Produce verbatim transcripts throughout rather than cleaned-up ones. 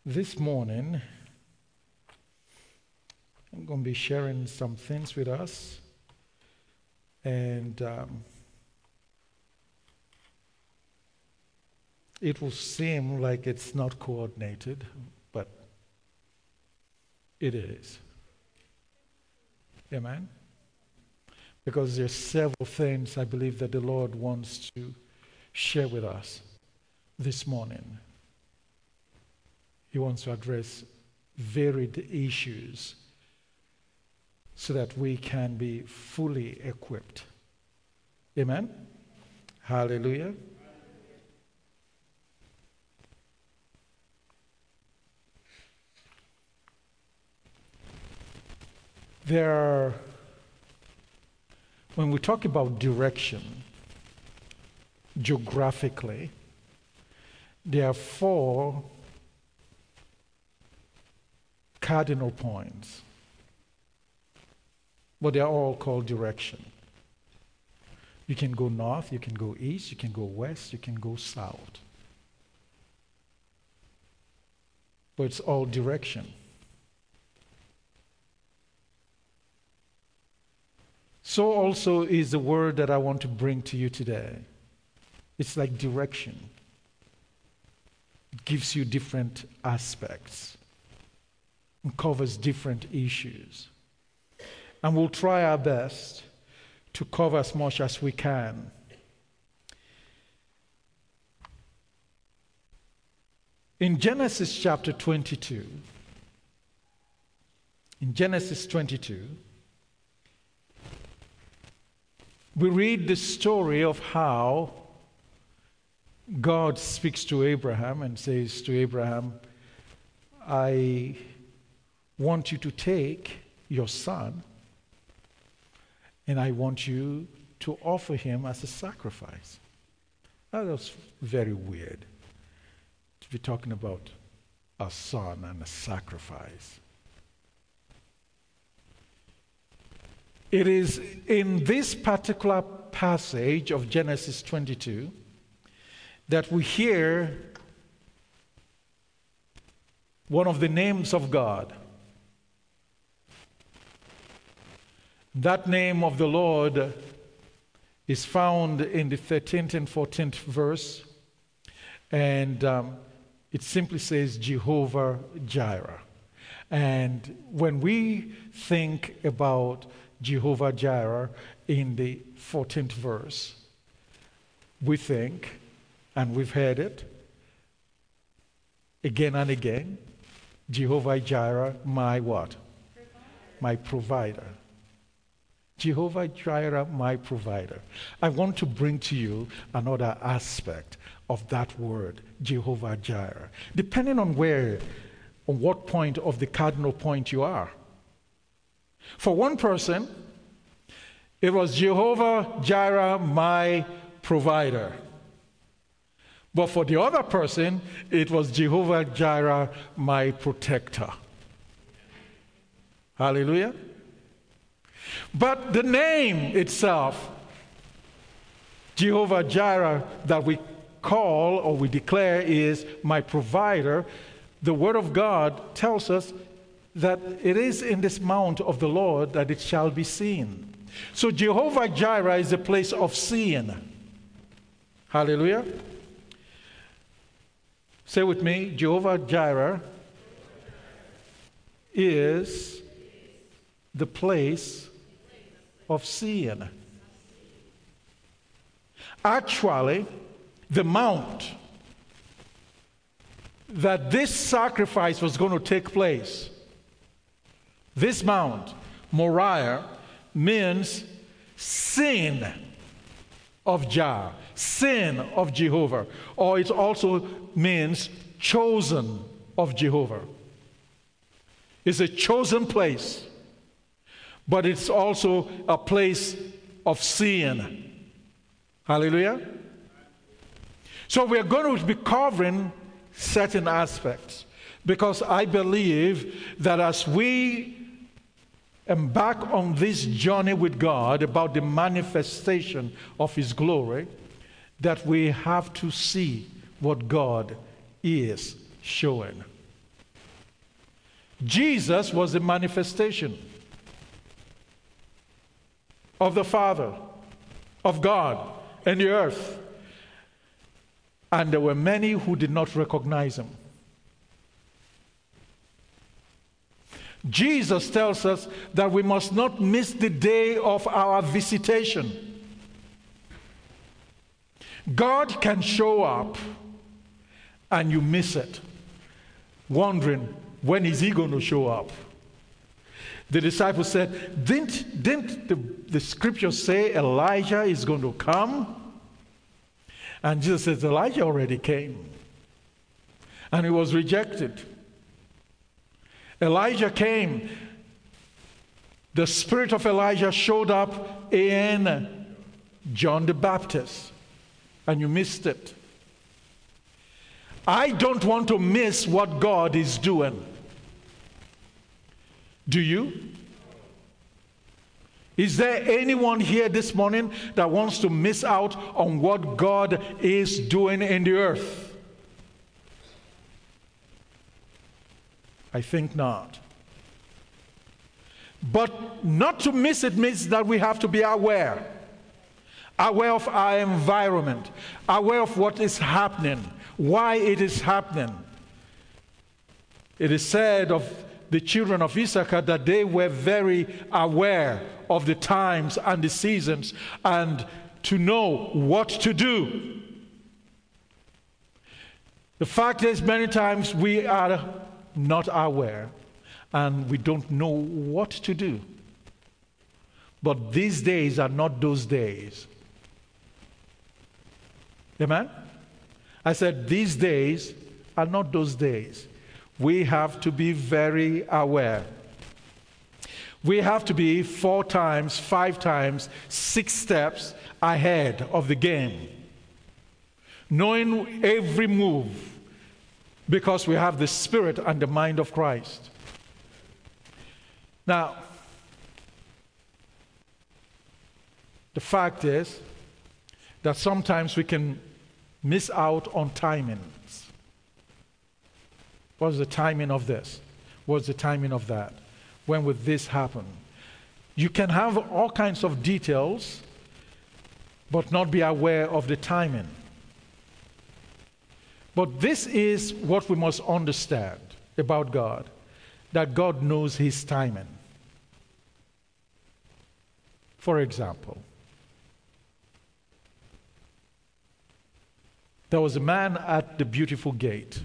This morning, I'm going to be sharing some things with us, and um, it will seem like it's not coordinated, but it is. Amen? Because there's several things I believe that the Lord wants to share with us this morning. He wants to address varied issues so that we can be fully equipped. Amen? Hallelujah. There are, when we talk about direction, geographically, there are four cardinal points, but they're all called direction. You can go north, you can go east, you can go west, you can go south. But it's all direction. So also is the word that I want to bring to you today. It's like direction. It gives you different aspects and covers different issues. And we'll try our best to cover as much as we can. In Genesis chapter twenty-two, in Genesis twenty-two, we read the story of how God speaks to Abraham and says to Abraham, I want you to take your son and I want you to offer him as a sacrifice. That was very weird to be talking about a son and a sacrifice. It is in this particular passage of Genesis twenty-two that we hear one of the names of God. That name of the Lord is found in the thirteenth and fourteenth verse, and um, it simply says Jehovah Jireh. And when we think about Jehovah Jireh in the fourteenth verse, we think, and we've heard it again and again, Jehovah Jireh, my what? My provider. Jehovah Jireh, my provider. I want to bring to you another aspect of that word, Jehovah Jireh. Depending on where, on what point of the cardinal point you are. For one person, it was Jehovah Jireh, my provider. But for the other person, it was Jehovah Jireh, my protector. Hallelujah. But the name itself, Jehovah Jireh, that we call or we declare is my provider, the Word of God tells us that it is in this mount of the Lord that it shall be seen. So Jehovah Jireh is a place of seeing. Hallelujah. Say with me, Jehovah Jireh is the place of seeing. Actually, the mount that this sacrifice was going to take place, this mount, Moriah, means sin of Jah, sin of Jehovah, or it also means chosen of Jehovah. It's a chosen place, but it's also a place of seeing. Hallelujah. So we're going to be covering certain aspects, because I believe that as we embark on this journey with God about the manifestation of His glory, that we have to see what God is showing. Jesus was a manifestation of the Father, of God, in the earth. And there were many who did not recognize him. Jesus tells us that we must not miss the day of our visitation. God can show up and you miss it, wondering, when is he going to show up? The disciples said, didn't, didn't the, the scriptures say Elijah is going to come? And Jesus says, Elijah already came. And he was rejected. Elijah came. The spirit of Elijah showed up in John the Baptist. And you missed it. I don't want to miss what God is doing. Do you? Is there anyone here this morning that wants to miss out on what God is doing in the earth? I think not. But not to miss it means that we have to be aware. Aware of our environment. Aware of what is happening. Why it is happening. It is said of the children of Issachar that they were very aware of the times and the seasons and to know what to do. The fact is, many times we are not aware and we don't know what to do. But these days are not those days. Amen? I said these days are not those days. We have to be very aware. We have to be four times, five times, six steps ahead of the game. Knowing every move, because we have the spirit and the mind of Christ. Now, the fact is that sometimes we can miss out on timings. What's the timing of this? What's the timing of that? When would this happen? You can have all kinds of details, but not be aware of the timing. But this is what we must understand about God, that God knows his timing. For example, there was a man at the Beautiful Gate.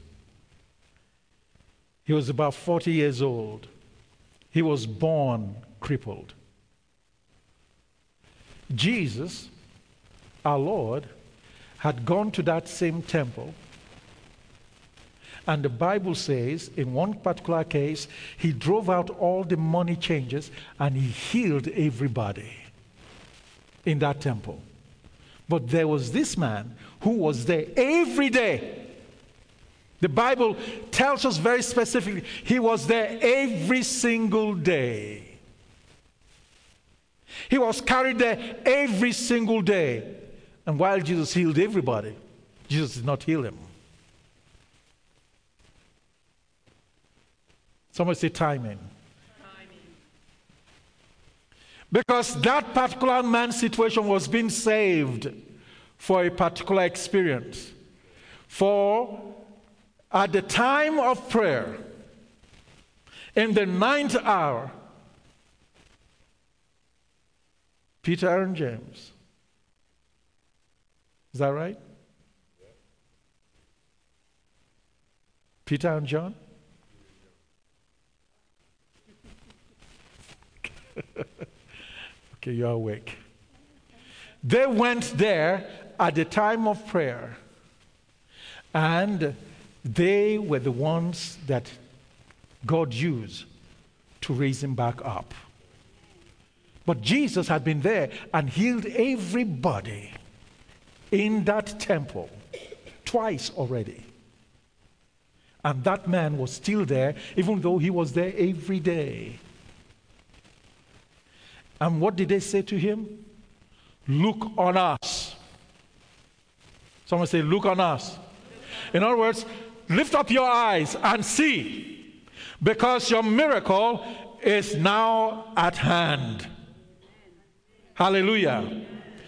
He was about forty years old. He was born crippled. Jesus, our Lord, had gone to that same temple. And the Bible says, in one particular case, he drove out all the money changers and he healed everybody in that temple. But there was this man who was there every day. The Bible tells us very specifically, he was there every single day. He was carried there every single day. And while Jesus healed everybody, Jesus did not heal him. Somebody say timing. Timing. Because that particular man's situation was being saved for a particular experience. For at the time of prayer, in the ninth hour, Peter and James. Is that right? Peter and John? Okay, you're awake. They went there at the time of prayer, and they were the ones that God used to raise him back up. But Jesus had been there and healed everybody in that temple twice already. And that man was still there, even though he was there every day. And what did they say to him? Look on us. Someone say, look on us. In other words, lift up your eyes and see. because your miracle is now at hand. Hallelujah.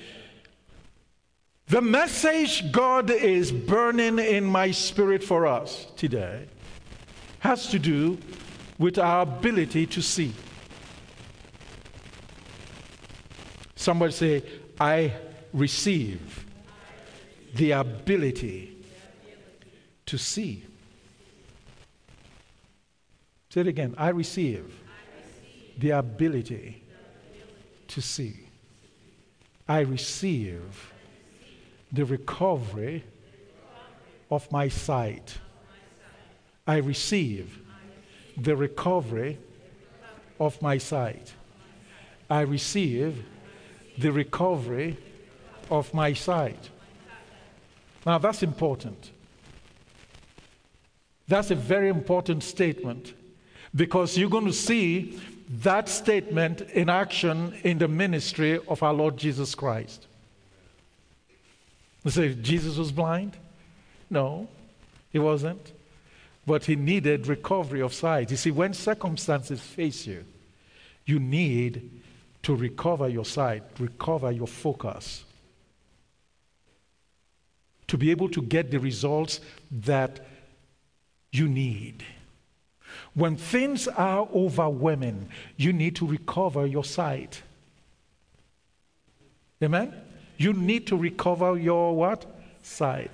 The message God is burning in my spirit for us today has to do with our ability to see. Somebody say, I receive the ability to see. Say it again. I receive the ability to see. I receive the recovery of my sight. I receive the recovery of my sight. I receive the recovery of my sight. Now that's important. That's a very important statement, because you're going to see that statement in action in the ministry of our Lord Jesus Christ. You say, Jesus was blind? No, he wasn't. But he needed recovery of sight. You see, when circumstances face you, you need to recover your sight, recover your focus, to be able to get the results that you need. When things are overwhelming, you need to recover your sight. Amen? You need to recover your what? Sight.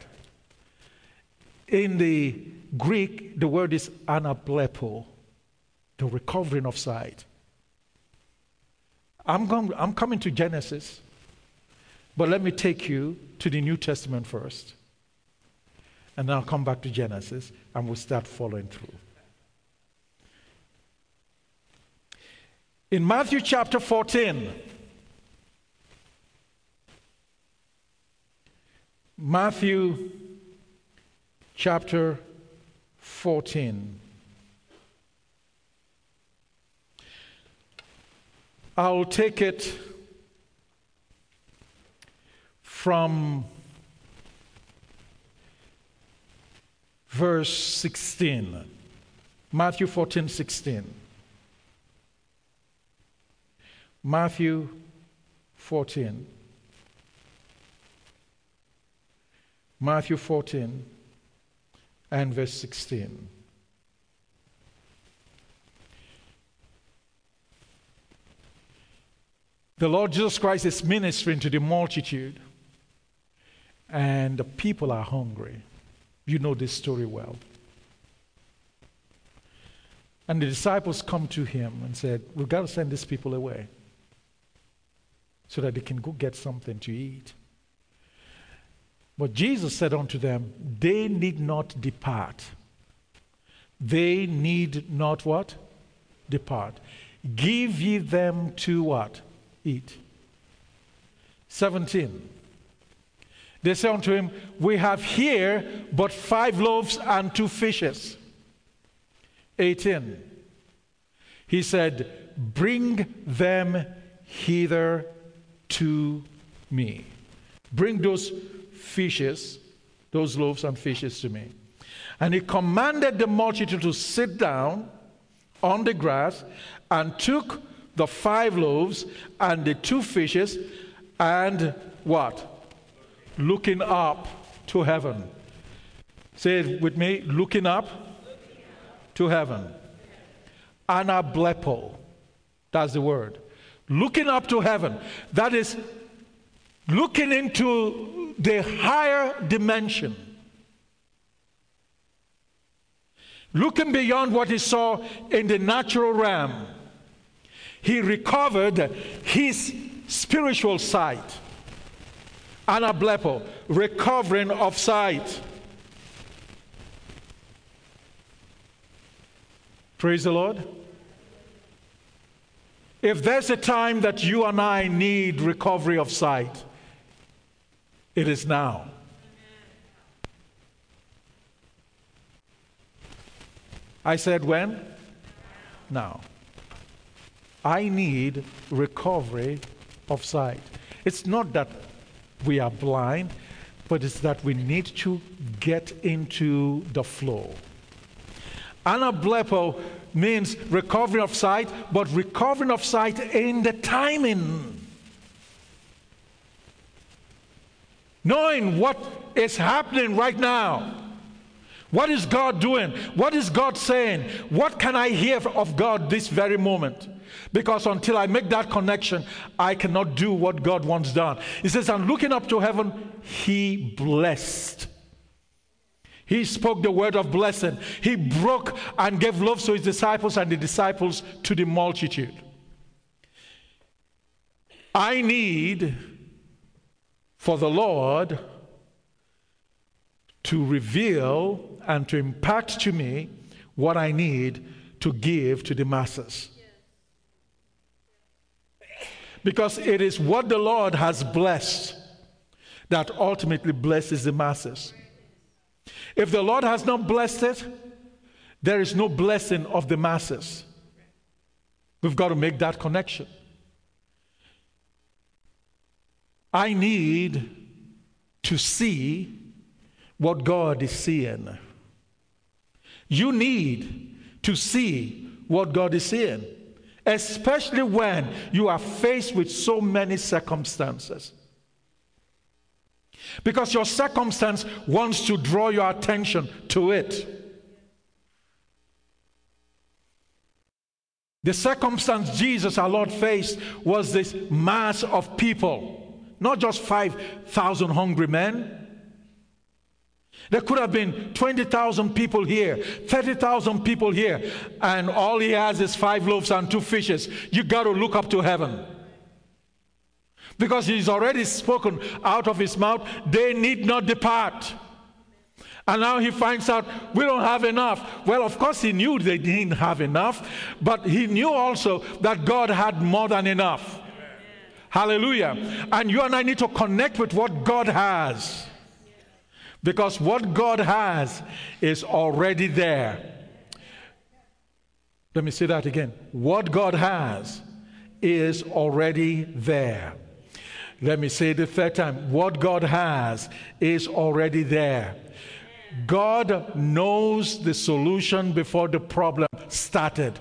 In the Greek, the word is anablepo, the recovering of sight. I'm, going, I'm coming to Genesis, but let me take you to the New Testament first. And then I'll come back to Genesis, and we'll start following through. In Matthew chapter fourteen, Matthew chapter fourteen. I'll take it from verse sixteen. Matthew fourteen, sixteen. Matthew fourteen. Matthew fourteen and verse sixteen. The Lord Jesus Christ is ministering to the multitude, and the people are hungry. You know this story well. And the disciples come to him and said, we've got to send these people away so that they can go get something to eat. But Jesus said unto them, they need not depart. They need not what? Depart. Give ye them to what? Eat. seventeen. They say unto him, we have here but five loaves and two fishes. eighteen. He said, bring them hither to me. Bring those fishes, those loaves and fishes to me. And he commanded the multitude to sit down on the grass, and took the five loaves and the two fishes, and what? Looking up to heaven. Say it with me, looking up to heaven. Anablepo. That's the word. Looking up to heaven. That is looking into the higher dimension. Looking beyond what he saw in the natural realm. He recovered his spiritual sight. Anablepo, recovering of sight. Praise the Lord. If there's a time that you and I need recovery of sight, it is now. I said when? Now. I need recovery of sight. It's not that we are blind, but it's that we need to get into the flow. Anablepo, means recovering of sight, but recovering of sight in the timing. Knowing what is happening right now. What is God doing? What is God saying? What can I hear of God this very moment? Because until I make that connection, I cannot do what God wants done. He says, and looking up to heaven, he blessed. He spoke the word of blessing. He broke and gave loaves to his disciples and the disciples to the multitude. I need for the Lord to reveal and to impart to me what I need to give to the masses. Because it is what the Lord has blessed that ultimately blesses the masses. If the Lord has not blessed it, there is no blessing of the masses. We've got to make that connection. I need to see what God is seeing. You need to see what God is seeing, especially when you are faced with so many circumstances. Because your circumstance wants to draw your attention to it. The circumstance Jesus, our Lord, faced was this mass of people, not just five thousand hungry men. There could have been twenty thousand people here, thirty thousand people here, and all he has is five loaves and two fishes. You got to look up to heaven. Because he's already spoken out of his mouth, they need not depart. And now he finds out, we don't have enough. Well, of course he knew they didn't have enough, but he knew also that God had more than enough. Amen. Hallelujah. And you and I need to connect with what God has. Because what God has is already there. Let me say that again. What God has is already there. Let me say it the third time. What God has is already there. God knows the solution before the problem started.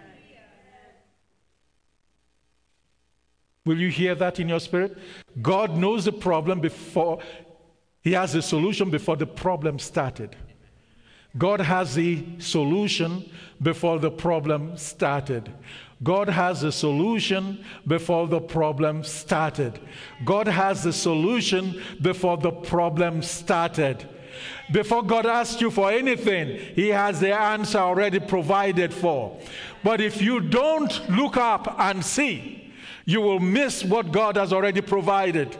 Will you hear that in your spirit? God knows the problem before, he has the solution before the problem started. God has the solution before the problem started. God has the solution before the problem started. God has the solution before the problem started. Before God asks you for anything, he has the answer already provided for. But if you don't look up and see, you will miss what God has already provided.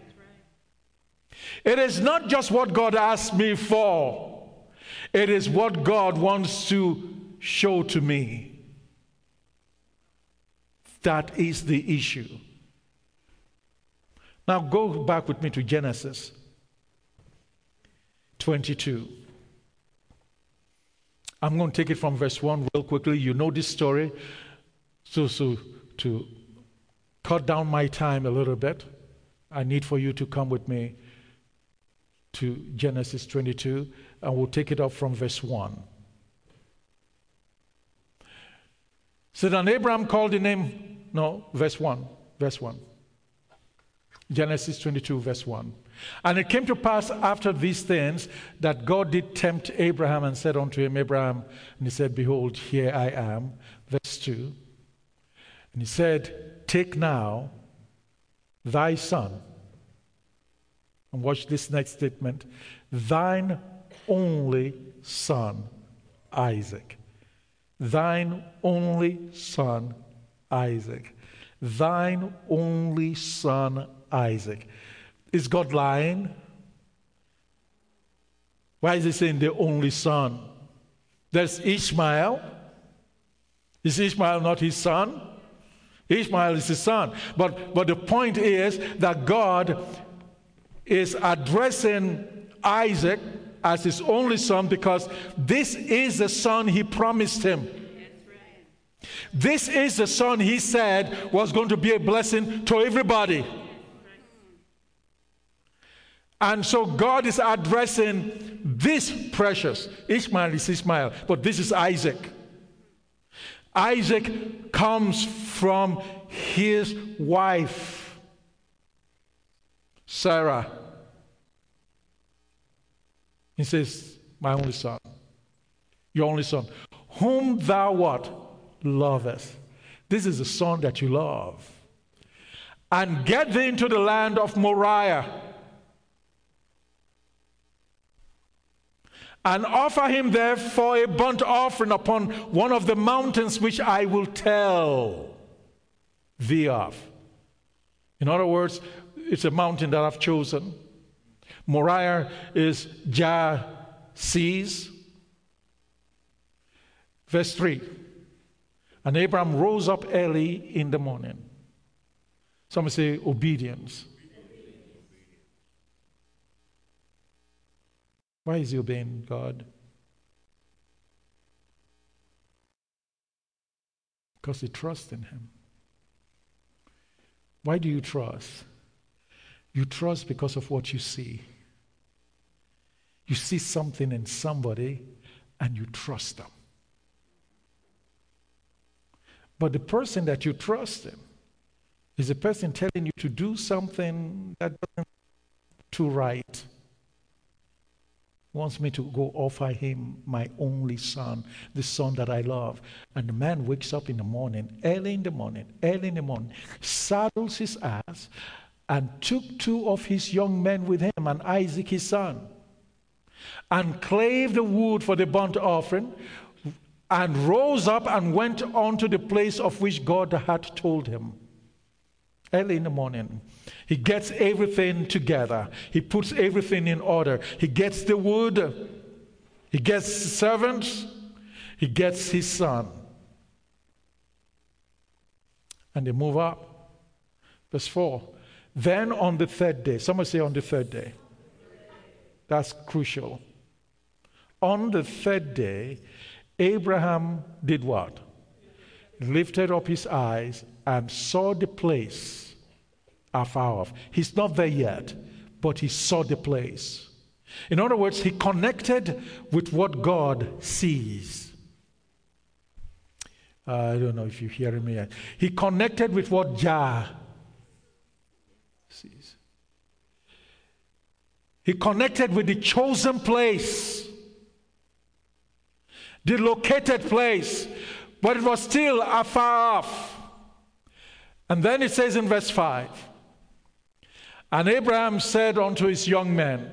It is not just what God asked me for. It is what God wants to show to me. That is the issue. Now go back with me to Genesis twenty-two. I'm going to take it from verse one real quickly. You know this story. So, so to cut down my time a little bit, I need for you to come with me to Genesis twenty-two, and we'll take it up from verse one. So then Abraham called the name, no, verse one, verse one. Genesis twenty-two, verse one. And it came to pass after these things that God did tempt Abraham and said unto him, Abraham, and he said, behold, here I am. Verse two. And he said, take now thy son. And watch this next statement. Thine only son, Isaac. Thine only son, Isaac. Thine only son, Isaac. Is God lying? Why is he saying the only son? There's Ishmael. Is Ishmael not his son? Ishmael is his son. But, but the point is that God is addressing Isaac as his only son because this is the son he promised him. This is the son he said was going to be a blessing to everybody. And so God is addressing this precious. Ishmael is Ishmael, but this is Isaac. Isaac comes from his wife, Sarah. He says, my only son, your only son, whom thou what? Lovest. This is the son that you love. And get thee into the land of Moriah, and offer him there for a burnt offering upon one of the mountains which I will tell thee of. In other words, it's a mountain that I've chosen. Moriah is Jah sees. Verse three. And Abraham rose up early in the morning. Some say obedience. Why is he obeying God? Because he trusts in him. Why do you trust? You trust because of what you see. You see something in somebody and you trust them. But the person that you trust in is a person telling you to do something that doesn't too right. Wants me to go offer him my only son, the son that I love. And the man wakes up in the morning, early in the morning, early in the morning, saddles his ass, and took two of his young men with him, and Isaac his son, and clave the wood for the burnt offering, and rose up and went on to the place of which God had told him. Early in the morning, he gets everything together. He puts everything in order. He gets the wood. He gets servants. He gets his son. And they move up. Verse four. Then on the third day, someone say on the third day. That's crucial. On the third day, Abraham did what? Lifted up his eyes and saw the place afar off. He's not there yet, but he saw the place. In other words, he connected with what God sees. Uh, I don't know if you're hearing me yet. He connected with what Jah sees. He connected with the chosen place, the located place, but it was still afar off. And then it says in verse five, and Abraham said unto his young men,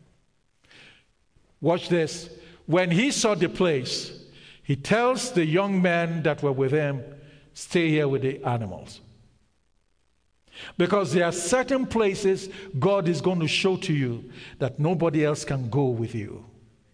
watch this, when he saw the place, he tells the young men that were with him, stay here with the animals. Because there are certain places God is going to show to you that nobody else can go with you.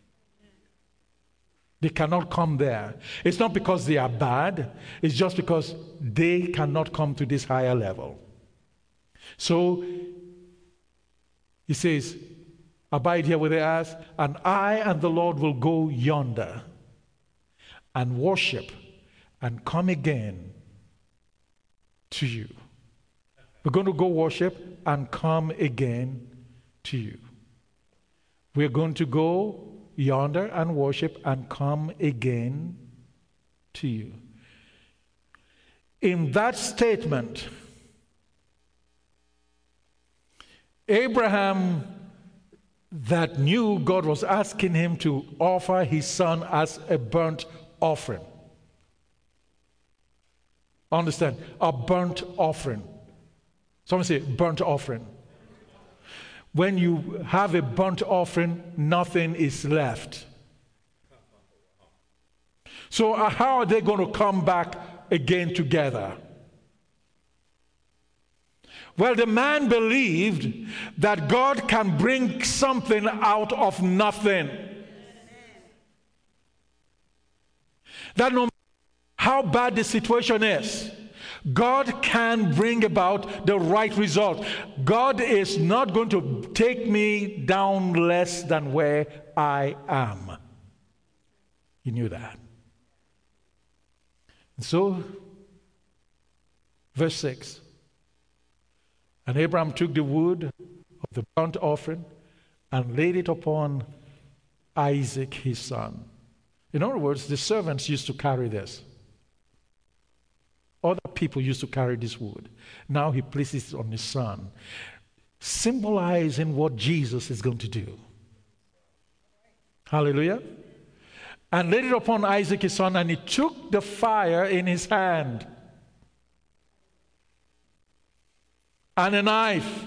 They cannot come there. It's not because they are bad. It's just because they cannot come to this higher level. So, he says, abide here with the ass, and I and the Lord will go yonder and worship and come again to you. We're going to go worship and come again to you. We're going to go yonder and worship and come again to you. In that statement, Abraham, that knew God was asking him to offer his son as a burnt offering. Understand? A burnt offering. Someone say burnt offering. When you have a burnt offering, nothing is left. So uh, how are they going to come back again together? Well, the man believed that God can bring something out of nothing. That no matter how bad the situation is, God can bring about the right result. God is not going to take me down less than where I am. He knew that. And so, verse six. And Abraham took the wood of the burnt offering and laid it upon Isaac his son. In other words, the servants used to carry this. Other people used to carry this wood. Now he places it on his son, symbolizing what Jesus is going to do. Hallelujah. And laid it upon Isaac his son, and he took the fire in his hand and a knife.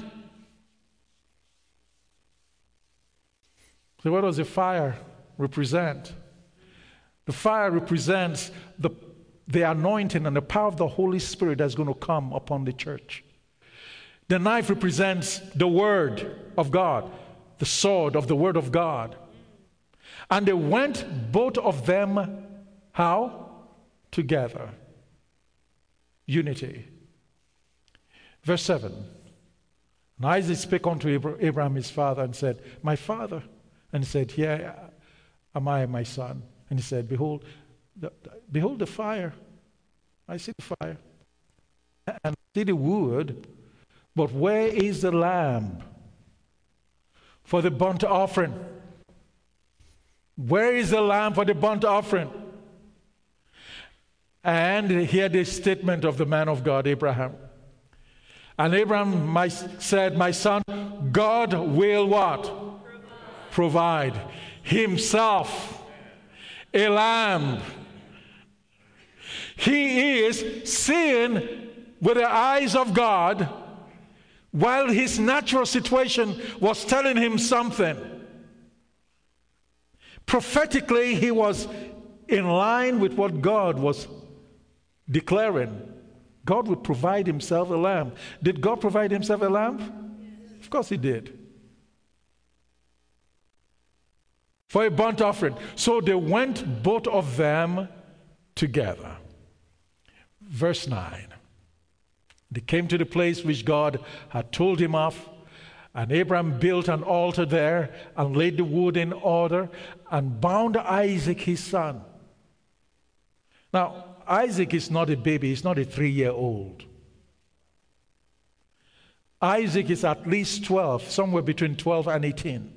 So what does the fire represent? The fire represents the, the anointing and the power of the Holy Spirit that's going to come upon the church. The knife represents the word of God, the sword of the word of God. And they went, both of them, how? Together. Unity. Verse seven. And Isaac spake unto Abraham his father and said, My father. And he said, Here am I, my son. And he said, Behold, the, behold the fire. I see the fire. And I see the wood. But where is the lamb for the burnt offering? Where is the lamb for the burnt offering? And hear the statement of the man of God, Abraham. And Abraham my, said, My son, God will what? Provide. Provide himself a lamb. He is seeing with the eyes of God, while his natural situation was telling him something. Prophetically, he was in line with what God was declaring. God would provide himself a lamb. Did God provide himself a lamb? Yes. Of course he did. For a burnt offering. So they went, both of them, together. Verse nine. They came to the place which God had told him of, and Abraham built an altar there and laid the wood in order and bound Isaac his son. Now, Isaac is not a baby, he's not a three-year-old. Isaac is at least twelve, somewhere between twelve and eighteen.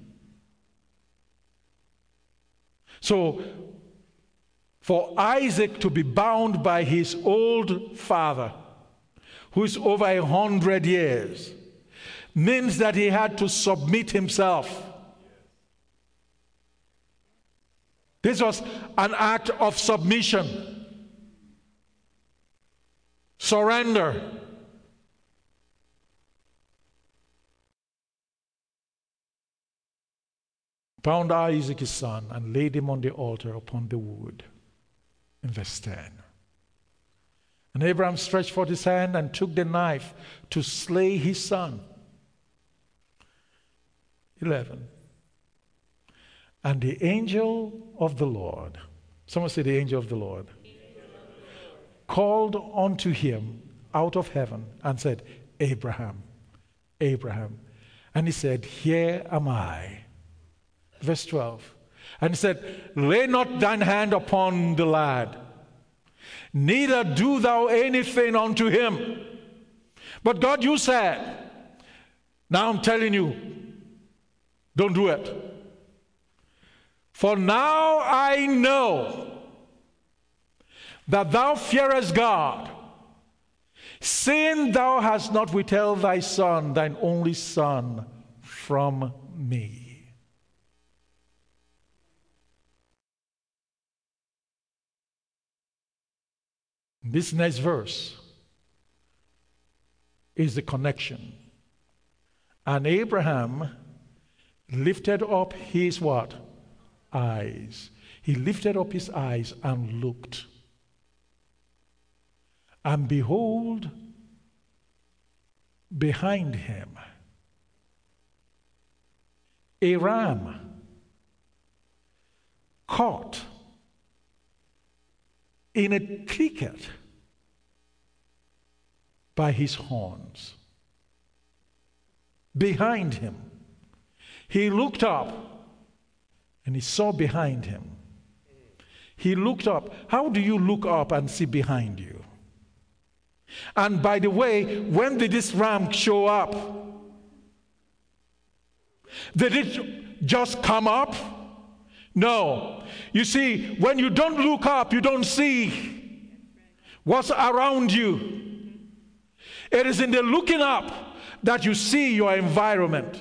So, for Isaac to be bound by his old father, who is over a hundred years, means that he had to submit himself. This was an act of submission, surrender. Bound Isaac his son and laid him on the altar upon the wood. In verse ten. And Abraham stretched forth his hand and took the knife to slay his son. eleven. And the angel of the Lord, someone say the angel of the Lord, called unto him out of heaven and said, Abraham, Abraham. And he said, Here am I. Verse twelve. And he said, Lay not thine hand upon the lad, neither do thou anything unto him. But God, you said, now I'm telling you, don't do it. For now I know that thou fearest God, seeing thou hast not withheld thy son, thine only son, from me. This next verse is the connection. And Abraham lifted up his what? Eyes. He lifted up his eyes and looked. And behold, behind him, a ram caught in a thicket by his horns. Behind him. He looked up and he saw behind him. He looked up. How do you look up and see behind you? And by the way, when did this ram show up? Did it just come up? No. You see, when you don't look up, you don't see what's around you. It is in the looking up that you see your environment.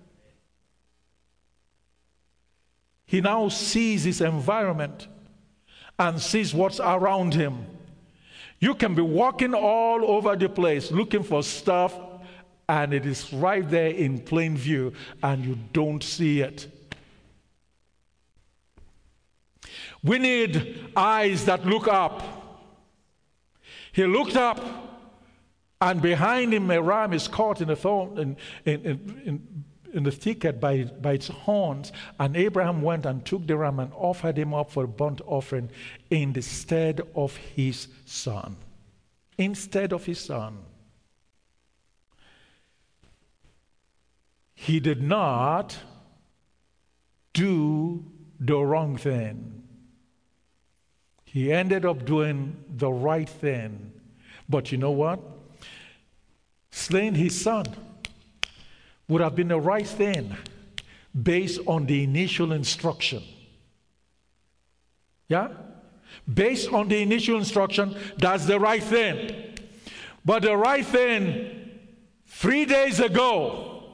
He now sees his environment and sees what's around him. You can be walking all over the place looking for stuff, and it is right there in plain view, and you don't see it. We need eyes that look up. He looked up, and behind him a ram is caught in the thorn, in, in, in, in the thicket by, by its horns. And Abraham went and took the ram and offered him up for a burnt offering in the stead of his son. Instead of his son. He did not do the wrong thing. He ended up doing the right thing. But you know what? Slaying his son would have been the right thing based on the initial instruction. Yeah? Based on the initial instruction, that's the right thing. But the right thing three days ago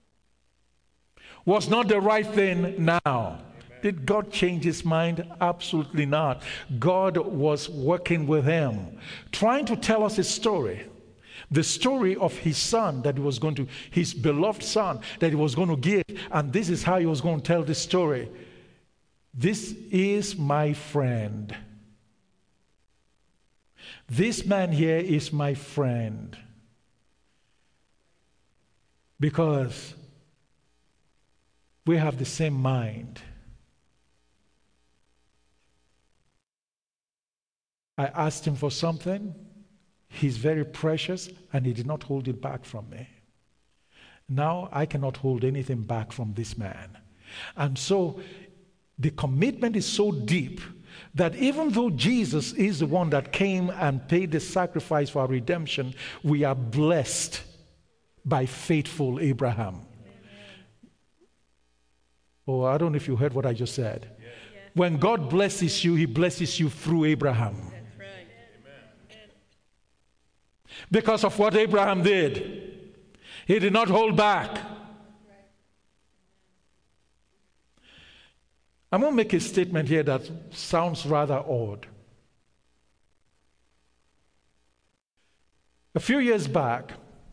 was not the right thing now. Amen. Did God change his mind? Absolutely not. God was working with him, trying to tell us a story. The story of his son that he was going to, his beloved son that he was going to give. And this is how he was going to tell the story. This is my friend. This man here is my friend. Because we have the same mind. I asked him for something. He's very precious, and he did not hold it back from me. Now I cannot hold anything back from this man. And so the commitment is so deep that even though Jesus is the one that came and paid the sacrifice for our redemption, we are blessed by faithful Abraham. Amen. Oh, I don't know if you heard what I just said. Yes. When God blesses you, he blesses you through Abraham. Because of what Abraham did. He did not hold back. I'm going to make a statement here that sounds rather odd. A few years back,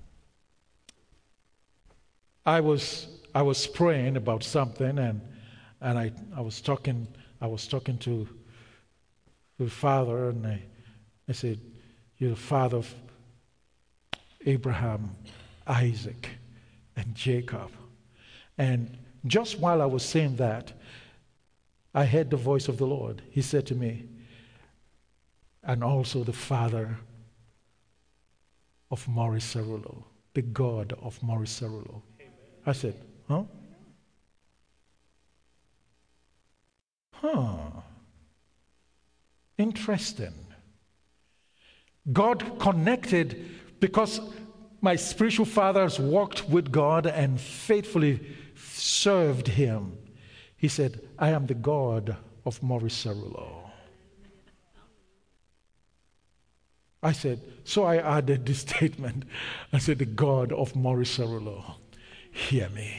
I was I was praying about something, and and I, I was talking I was talking to the Father, and I, I said, "You're the Father of Abraham, Isaac, and Jacob." And just while I was saying that, I heard the voice of the Lord. He said to me, "And also the Father of Maurice Cerullo, the God of Maurice Cerullo." I said, huh? Huh. Interesting. God connected because my spiritual fathers walked with God and faithfully served him. He said, "I am the God of Maurice Cerullo." I said, so I added this statement. I said, "The God of Maurice Cerullo, hear me."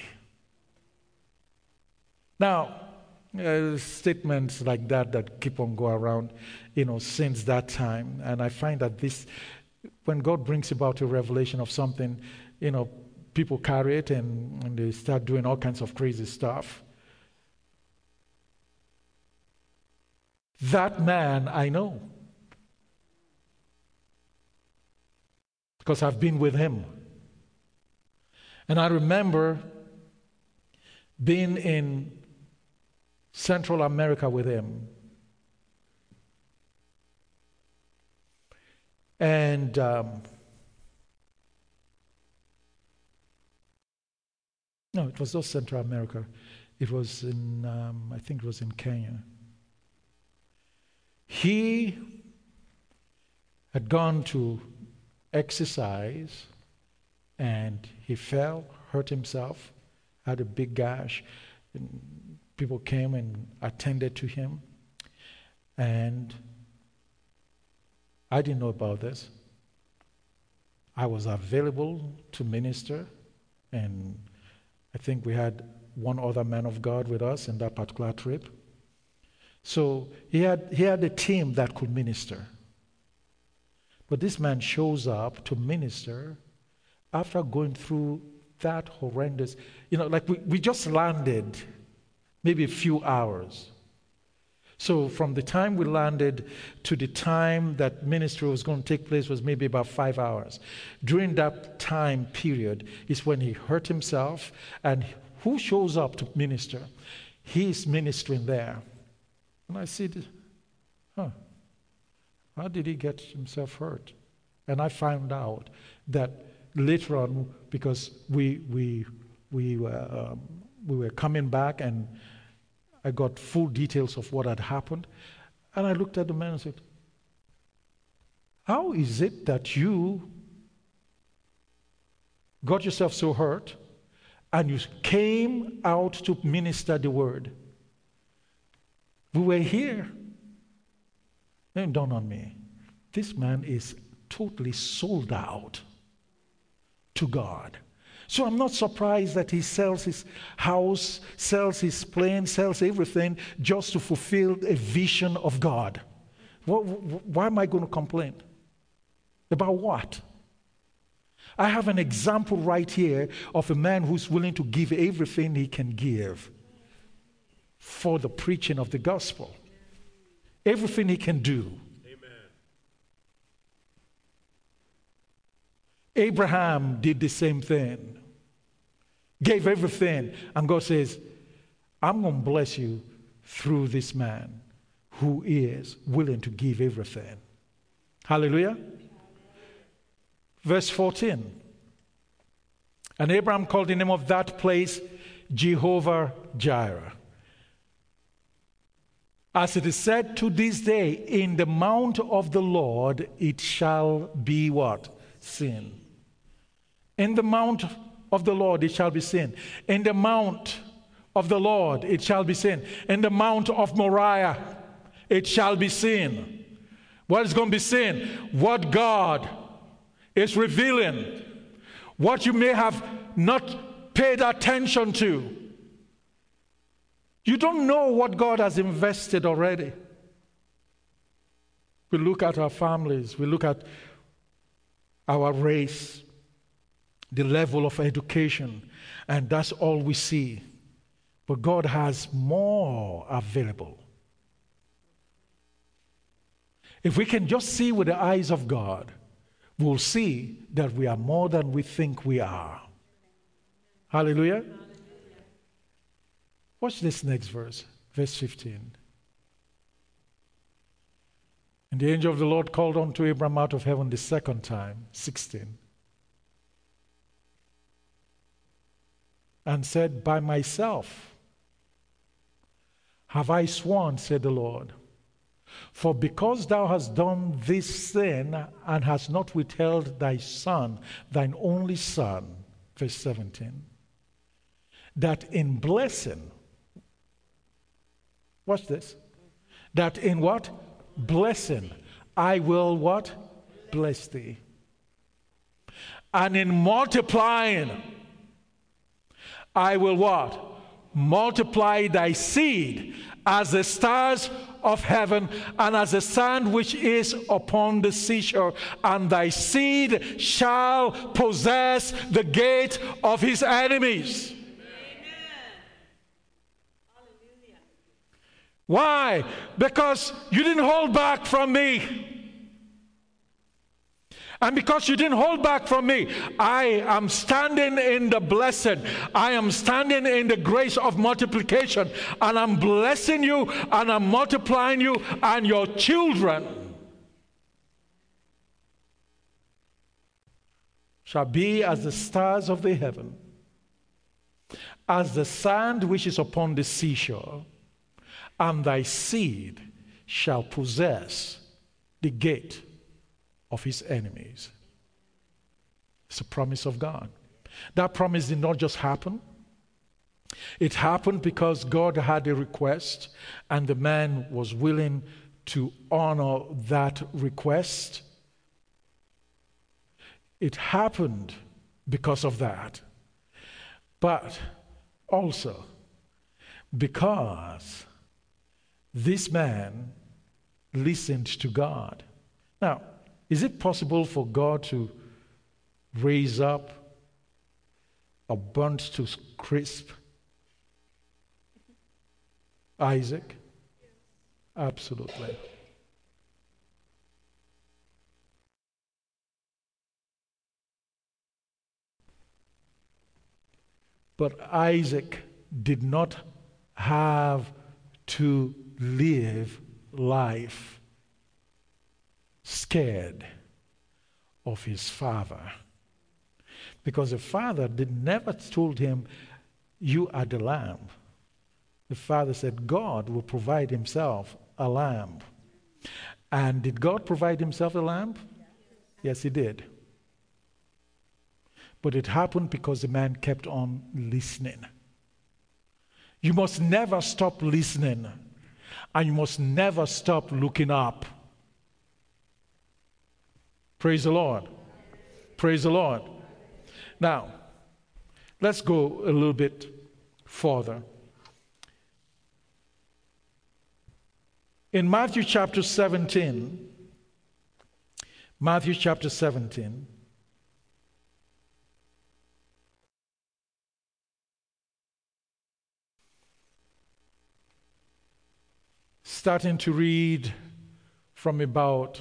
Now, uh, statements like that that keep on going around, you know, since that time. And I find that this, when God brings about a revelation of something, you know, people carry it and, and they start doing all kinds of crazy stuff. That man I know, because I've been with him. And I remember being in Central America with him. And um, no, it was not Central America. It was in, um, I think it was in Kenya. He had gone to exercise and he fell, hurt himself, had a big gash. And people came and attended to him. And I didn't know about this. I was available to minister, and I think we had one other man of God with us in that particular trip. So he had, he had a team that could minister. But this man shows up to minister after going through that horrendous, you know, like we, we just landed maybe a few hours. So from the time we landed to the time that ministry was going to take place was maybe about five hours. During that time period is when he hurt himself, and who shows up to minister? He's ministering there. And I said, huh, how did he get himself hurt? And I found out that later on, because we we we were um, we were coming back, and I got full details of what had happened, and I looked at the man and said, "How is it that you got yourself so hurt, and you came out to minister the word? We were here." Then it dawned on me, this man is totally sold out to God. So I'm not surprised that he sells his house, sells his plane, sells everything just to fulfill a vision of God. What, why am I going to complain? About what? I have an example right here of a man who's willing to give everything he can give for the preaching of the gospel. Everything he can do. Abraham did the same thing. Gave everything. And God says, I'm going to bless you through this man who is willing to give everything. Hallelujah. Verse fourteen. And Abraham called the name of that place Jehovah Jireh. As it is said to this day, in the mount of the Lord it shall be what? Seen. In the mount of the Lord it shall be seen. In the mount of the Lord it shall be seen. In the mount of Moriah it shall be seen. What is going to be seen? What God is revealing. What you may have not paid attention to. You don't know what God has invested already. We look at our families, we look at our race, the level of education, and that's all we see. But God has more available. If we can just see with the eyes of God, we'll see that we are more than we think we are. Hallelujah. Watch this next verse, verse fifteen. And the angel of the Lord called unto Abraham out of heaven the second time, sixteen, and said, By myself have I sworn, said the Lord, for because thou hast done this sin and hast not withheld thy son, thine only son, verse seventeen, that in blessing, watch this, that in what? Blessing, I will what? Bless thee. And in multiplying, I will what? Multiply thy seed as the stars of heaven and as the sand which is upon the seashore. And thy seed shall possess the gate of his enemies. Why? Because you didn't hold back from me. And because you didn't hold back from me, I am standing in the blessed. I am standing in the grace of multiplication. And I'm blessing you and I'm multiplying you and your children shall be as the stars of the heaven, as the sand which is upon the seashore. And thy seed shall possess the gate of his enemies. It's a promise of God. That promise did not just happen. It happened because God had a request and the man was willing to honor that request. It happened because of that, but also because this man listened to God. Now, is it possible for God to raise up a burnt to crisp Isaac? Absolutely. But Isaac did not have to live life scared of his father. Because the father did never told him, you are the lamb. The father said, God will provide himself a lamb. And did God provide himself a lamb? Yes, he did. But it happened because the man kept on listening. You must never stop listening. And you must never stop looking up. Praise the Lord. Praise the Lord. Now, let's go a little bit further. In Matthew chapter seventeen, Matthew chapter seventeen, starting to read from about,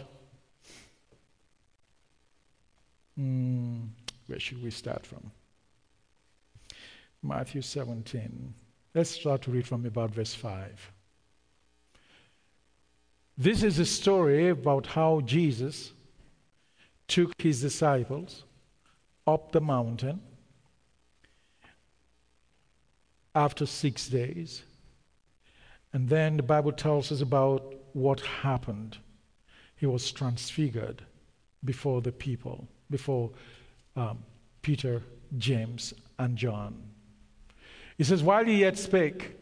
mm, where should we start from? Matthew seventeen. Let's start to read from about verse five. This is a story about how Jesus took his disciples up the mountain after six days. And then the Bible tells us about what happened. He was transfigured before the people, before um, Peter, James, and John. He says, while he yet spake,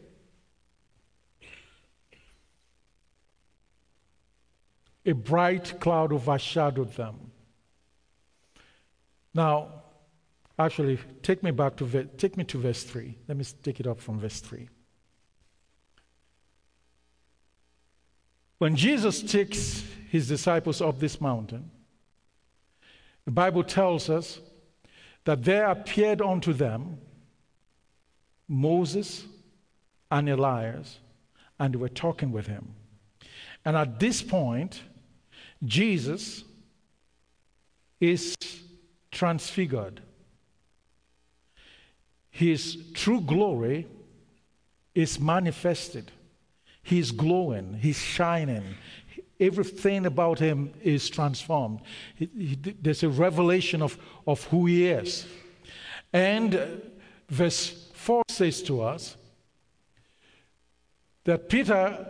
a bright cloud overshadowed them. Now, actually, take me back to ve- take me to verse three. Let me take it up from verse three. When Jesus takes his disciples up this mountain, the Bible tells us that there appeared unto them Moses and Elias, and they were talking with him. And at this point, Jesus is transfigured. His true glory is manifested. He's glowing, he's shining. Everything about him is transformed. He, he, there's a revelation of, of who he is. And uh, verse four says to us that Peter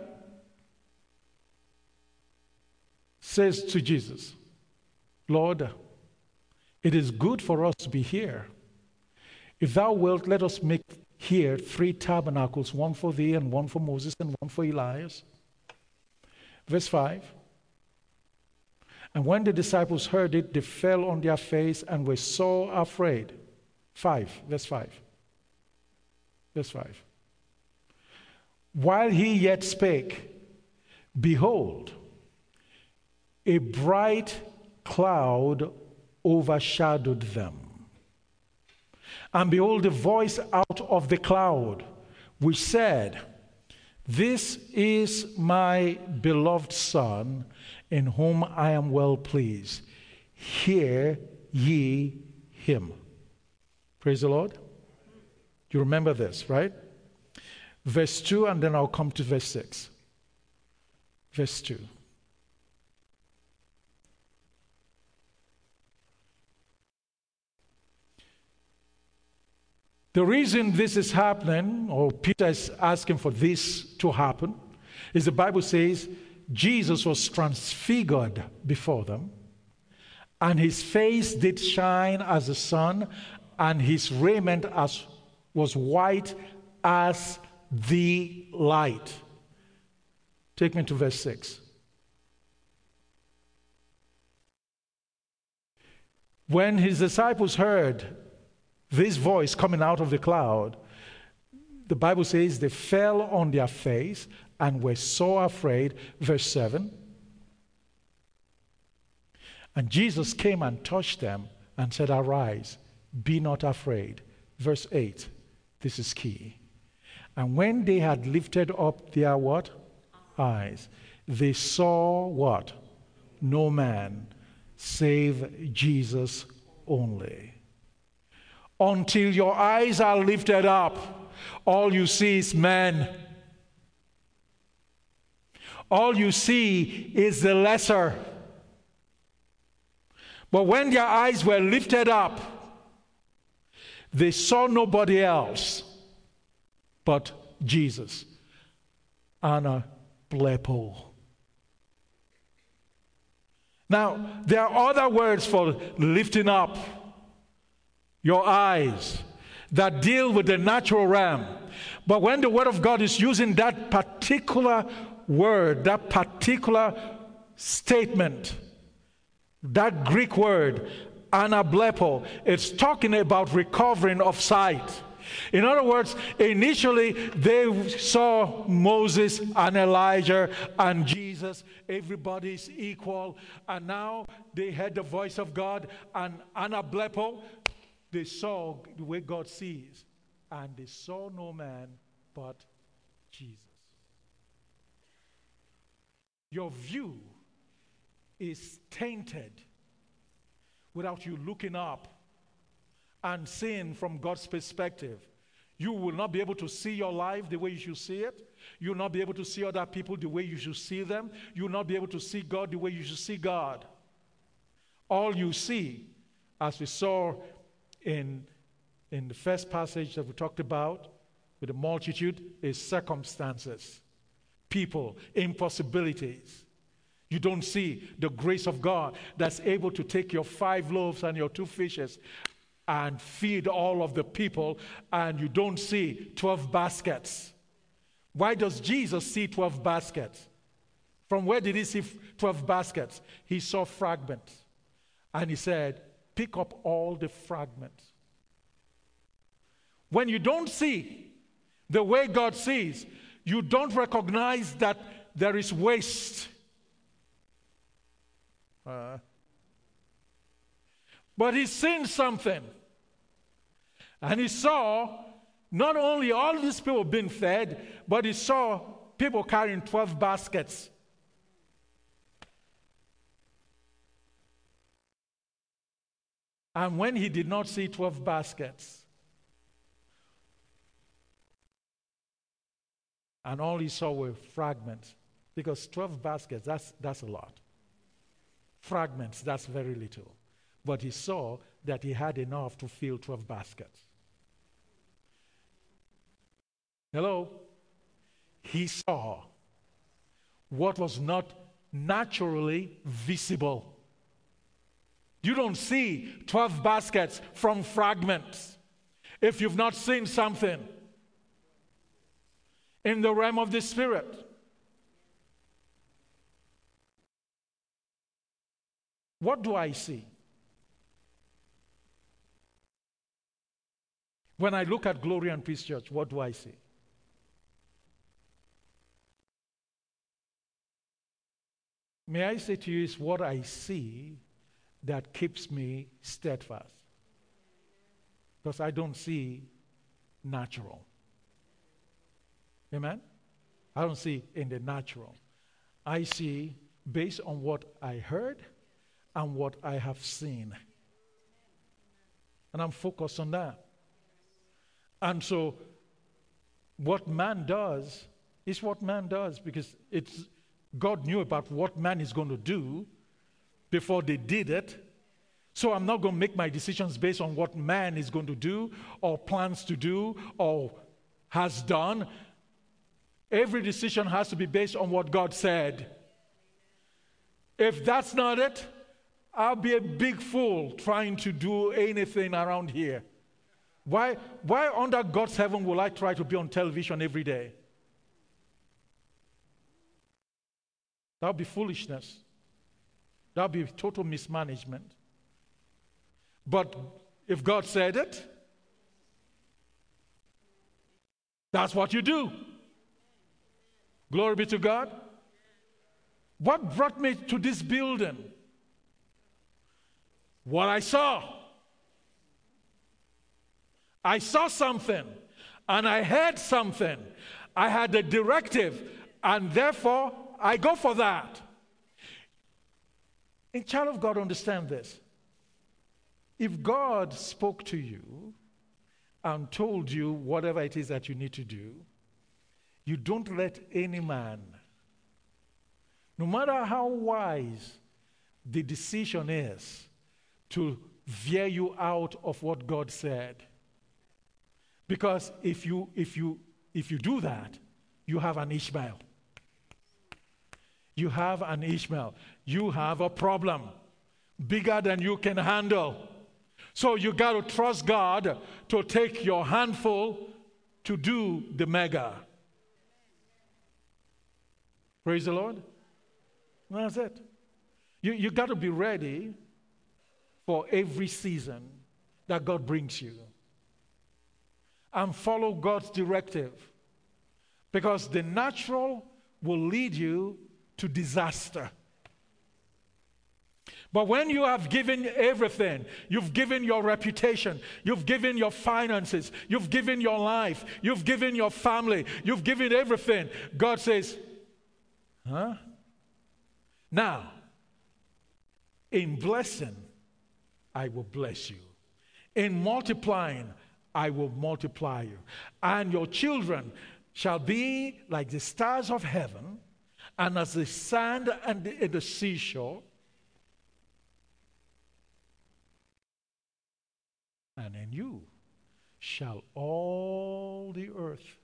says to Jesus, Lord, it is good for us to be here. If thou wilt, let us make here three tabernacles, one for thee and one for Moses and one for Elias. Verse five. And when the disciples heard it, they fell on their face and were so afraid. Five, verse five. Verse five. While he yet spake, behold, a bright cloud overshadowed them. And behold, a voice out of the cloud, which said, This is my beloved Son, in whom I am well pleased. Hear ye him. Praise the Lord. You remember this, right? Verse two, and then I'll come to verse six. Verse two. The reason this is happening, or Peter is asking for this to happen, is the Bible says Jesus was transfigured before them, and his face did shine as the sun, and his raiment as was white as the light. Take me to verse six. When his disciples heard this voice coming out of the cloud, the Bible says they fell on their face and were so afraid. Verse seven. And Jesus came and touched them and said, "Arise, be not afraid." Verse eight. This is key. And when they had lifted up their what? Eyes, they saw what? No man save Jesus only. Until your eyes are lifted up, all you see is man. All you see is the lesser. But when their eyes were lifted up, they saw nobody else but Jesus. Anablepo. Now, there are other words for lifting up your eyes that deal with the natural realm. But when the Word of God is using that particular word, that particular statement, that Greek word, anablepo, it's talking about recovering of sight. In other words, initially they saw Moses and Elijah and Jesus. Everybody's equal. And now they heard the voice of God, and anablepo, they saw the way God sees. And they saw no man but Jesus. Your view is tainted without you looking up and seeing from God's perspective. You will not be able to see your life the way you should see it. You will not be able to see other people the way you should see them. You will not be able to see God the way you should see God. All you see, as we saw in, in the first passage that we talked about with the multitude, is circumstances, people, impossibilities. You don't see the grace of God that's able to take your five loaves and your two fishes and feed all of the people, and you don't see twelve baskets. Why does Jesus see twelve baskets? From where did he see twelve baskets? He saw fragments. And he said, pick up all the fragments. When you don't see the way God sees, you don't recognize that there is waste. Uh, but he's seen something. And he saw not only all these people being fed, but he saw people carrying twelve baskets. And when he did not see twelve baskets, and all he saw were fragments, because twelve baskets, that's, that's a lot. Fragments, that's very little. But he saw that he had enough to fill twelve baskets. Hello? He saw what was not naturally visible. You don't see twelve baskets from fragments if you've not seen something in the realm of the Spirit. What do I see? When I look at Glory and Peace Church, what do I see? May I say to you, it's what I see that keeps me steadfast. Because I don't see natural. Amen? I don't see in the natural. I see based on what I heard and what I have seen. And I'm focused on that. And so what man does is what man does, because it's God knew about what man is going to do before they did it. So I'm not going to make my decisions based on what man is going to do or plans to do or has done. Every decision has to be based on what God said. If that's not it, I'll be a big fool trying to do anything around here. Why, why under God's heaven will I try to be on television every day? That would be foolishness. That would be total mismanagement. But if God said it, that's what you do. Glory be to God. What brought me to this building? What I saw. I saw something, and I heard something. I had a directive, and therefore I go for that. And child of God, understand this. If God spoke to you and told you whatever it is that you need to do, you don't let any man, no matter how wise the decision is, to veer you out of what God said. Because if you if you if you do that, you have an Ishmael. You have an Ishmael. You have a problem bigger than you can handle. So you got to trust God to take your handful to do the mega. Praise the Lord. That's it. You, you got to be ready for every season that God brings you. And follow God's directive. Because the natural will lead you to disaster. But when you have given everything, you've given your reputation, you've given your finances, you've given your life, you've given your family, you've given everything, God says, huh? Now, in blessing, I will bless you. In multiplying, I will multiply you. And your children shall be like the stars of heaven, and as the sand and the, the seashore. And in you shall all the earth,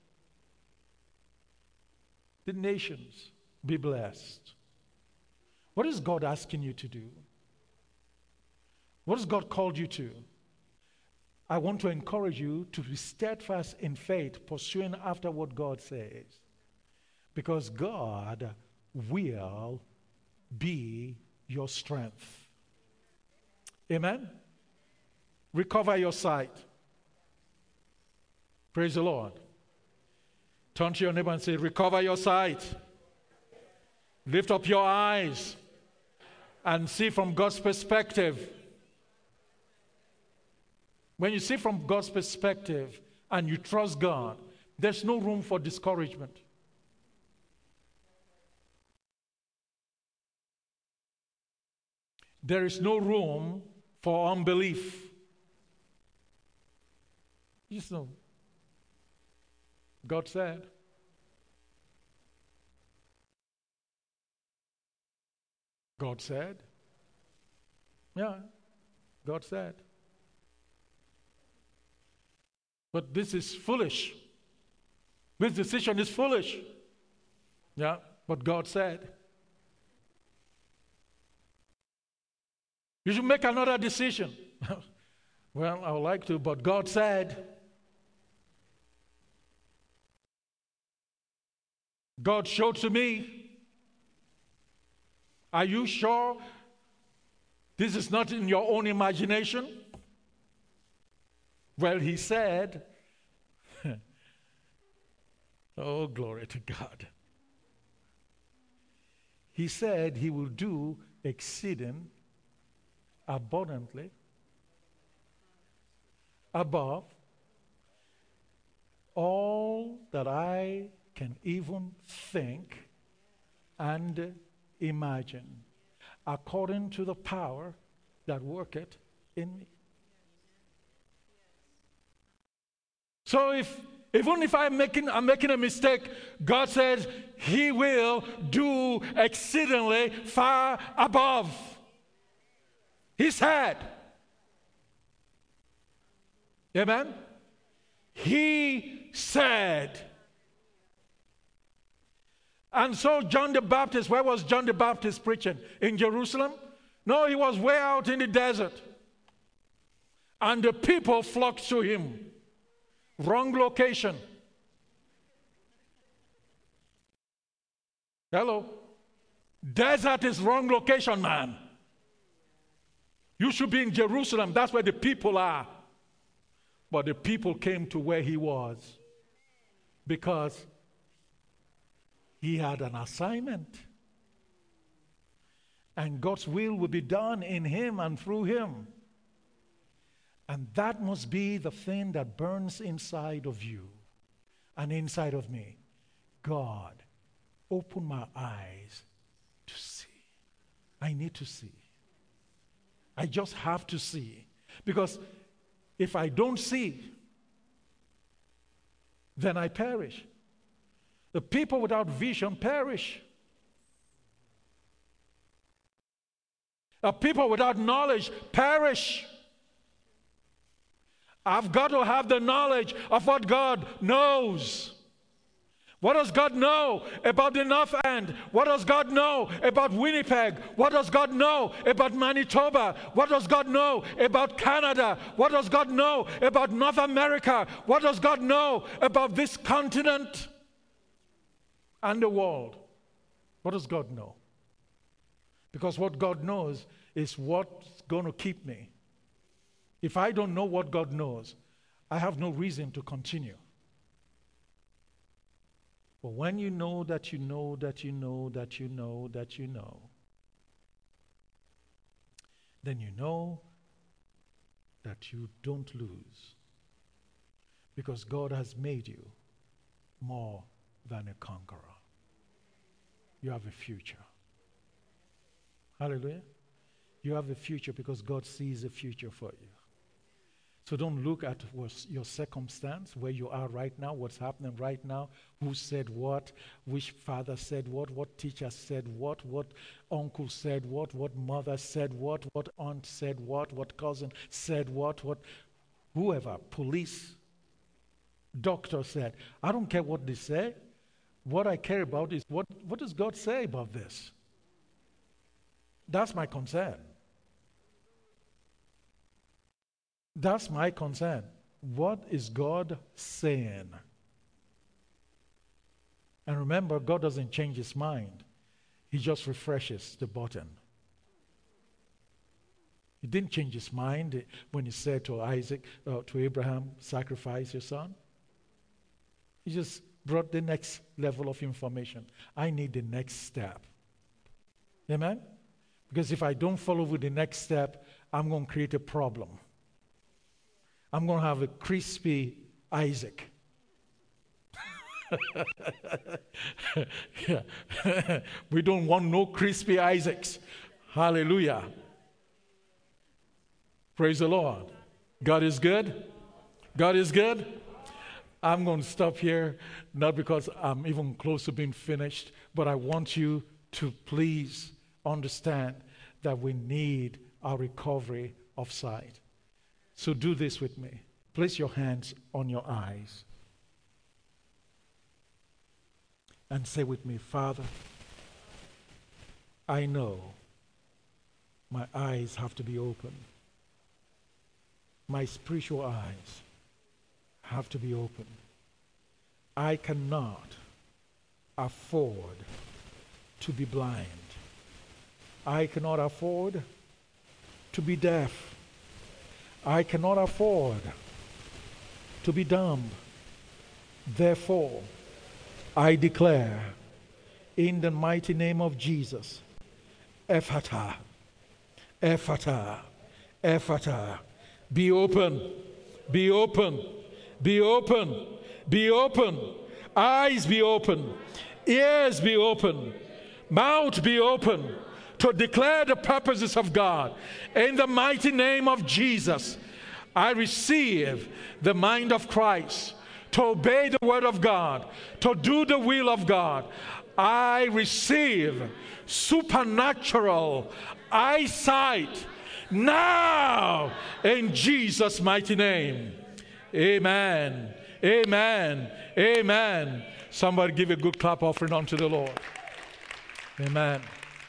the nations, be blessed. What is God asking you to do? What has God called you to? I want to encourage you to be steadfast in faith, pursuing after what God says. Because God will be your strength. Amen? Recover your sight. Praise the Lord. Turn to your neighbor and say, recover your sight. Lift up your eyes and see from God's perspective. When you see from God's perspective and you trust God, there's no room for discouragement. There is no room for unbelief. You just know. God said. God said. Yeah, God said. But this is foolish. This decision is foolish. Yeah, but God said. You should make another decision. Well, I would like to, but God said. God showed to me. Are you sure this is not in your own imagination? Well, he said, oh, glory to God. He said he will do exceeding abundantly above all that I can even think and imagine, according to the power that worketh in me. So if even if I'm making I'm making a mistake, God says he will do exceedingly far above. He said. Amen? He said. And so John the Baptist, where was John the Baptist preaching? In Jerusalem? No, he was way out in the desert. And the people flocked to him. Wrong location. Hello? Desert is wrong location, man. You should be in Jerusalem. That's where the people are. But the people came to where he was because he had an assignment. And God's will will be done in him and through him. And that must be the thing that burns inside of you and inside of me. God, open my eyes to see. I need to see. I just have to see. Because if I don't see, then I perish. The people without vision perish. The people without knowledge perish. I've got to have the knowledge of what God knows. What does God know about the North End? What does God know about Winnipeg? What does God know about Manitoba? What does God know about Canada? What does God know about North America? What does God know about this continent and the world? What does God know? Because what God knows is what's going to keep me. If I don't know what God knows, I have no reason to continue. But when you know that you know that you know that you know that you know, then you know that you don't lose. Because God has made you more than a conqueror. You have a future. Hallelujah. You have a future because God sees a future for you. So don't look at what's your circumstance, where you are right now, what's happening right now, who said what, which father said what, what teacher said what, what uncle said what, what mother said what, what aunt said what, what cousin said what, what whoever, police, doctor said. I don't care what they say. What I care about is what, what does God say about this? That's my concern. That's my concern. What is God saying? And remember, God doesn't change his mind. He just refreshes the button. He didn't change his mind when he said to Isaac, uh, to Abraham, sacrifice your son. He just brought the next level of information. I need the next step. Amen? Because if I don't follow with the next step, I'm going to create a problem. I'm going to have a crispy Isaac. Yeah. We don't want no crispy Isaacs. Hallelujah. Praise the Lord. God is good. God is good. I'm going to stop here, not because I'm even close to being finished, but I want you to please understand that we need our recovery of sight. So do this with me. Place your hands on your eyes. And say with me, Father, I know my eyes have to be open. My spiritual eyes have to be open. I cannot afford to be blind. I cannot afford to be deaf. I cannot afford to be dumb. Therefore, I declare in the mighty name of Jesus, Ephata, Ephata, Ephata, be open, be open, be open, be open, eyes be open, ears be open, mouth be open, to declare the purposes of God. In the mighty name of Jesus, I receive the mind of Christ to obey the word of God, to do the will of God. I receive supernatural eyesight now in Jesus' mighty name. Amen. Amen. Amen. Somebody give a good clap offering unto the Lord. Amen.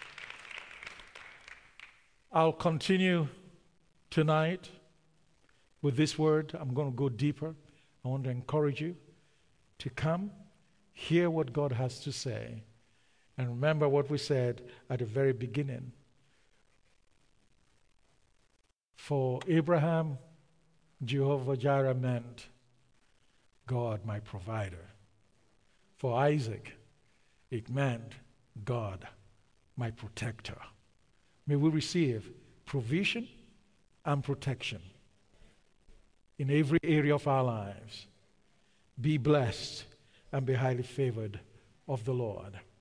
I'll continue tonight with this word. I'm going to go deeper. I want to encourage you to come, hear what God has to say, and remember what we said at the very beginning. For Abraham, Jehovah Jireh meant God, my provider. For Isaac, it meant God, my protector. May we receive provision and protection in every area of our lives. Be blessed and be highly favored of the Lord.